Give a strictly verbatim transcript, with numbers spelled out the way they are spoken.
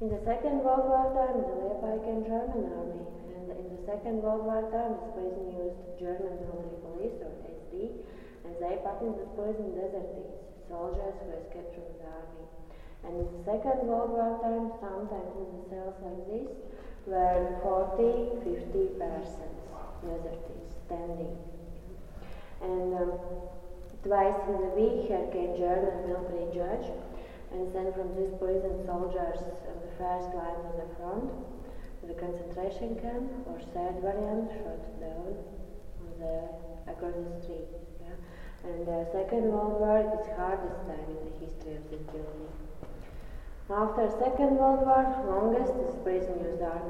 In the Second World War time, the Leopoldine German army, and in the Second World War time, this prison used German military police, or S D, and they put in this prison desertees, soldiers who escaped from the army. And in the Second World War time, sometimes in the cells like this, were forty, fifty persons, desertees, standing. And um, twice in the week here came German military judge, and then from this prison soldiers on the first line on the front, to the concentration camp, or third variant, shot down on the, across the street. Yeah? And the Second World War is the hardest time in the history of this building. After Second World War, longest, this prison used army